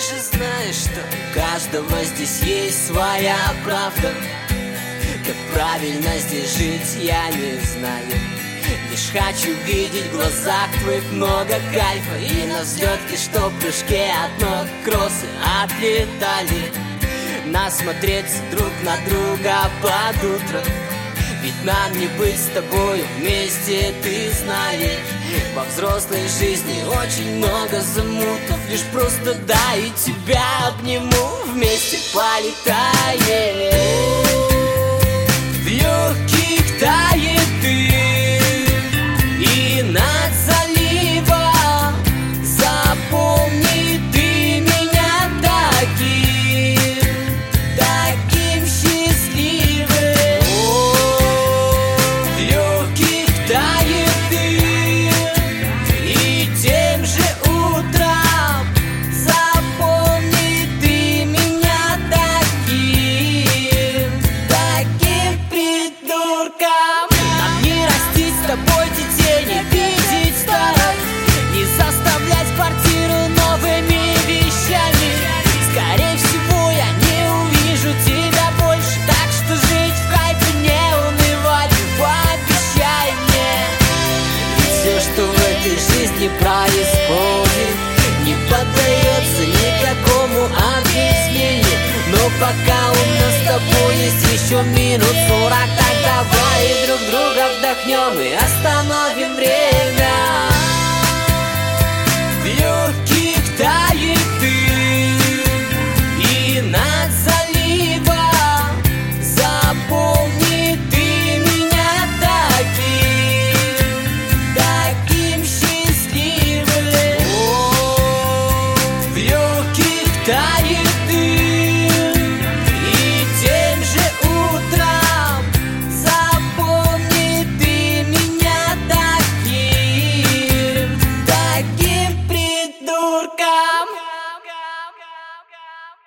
же знаешь, что у каждого здесь есть своя правда. Как правильно здесь жить, я не знаю. Лишь хочу видеть в глазах твоих много кайфа. И на взлетке, что в прыжке от ног кроссы отлетали. Насмотреться друг на друга под утро. Ведь нам не быть с тобой вместе, ты знаешь. Во взрослой жизни очень много замутов. Лишь просто дай тебя обниму, вместе полетаем. В легких тает дым, и над заливом запомни ты меня таким счастливым. В легких тает дым, и тем же утром запомни ты меня таким придурком. Нам не растить с тобой детей, не видеть старых, не заставлять квартиру новыми вещами. Скорее всего, я не увижу тебя больше, так что жить в кайфе, не унывать, пообещай мне. Ведь все, что в этой жизни происходит, не поддается никакому объяснению. Но пока у нас с тобой есть еще минут 40, так давай друг друга вдохнем и остановим время. В легких тает дым, и над заливом запомни ты меня таким счастливым. В легких тает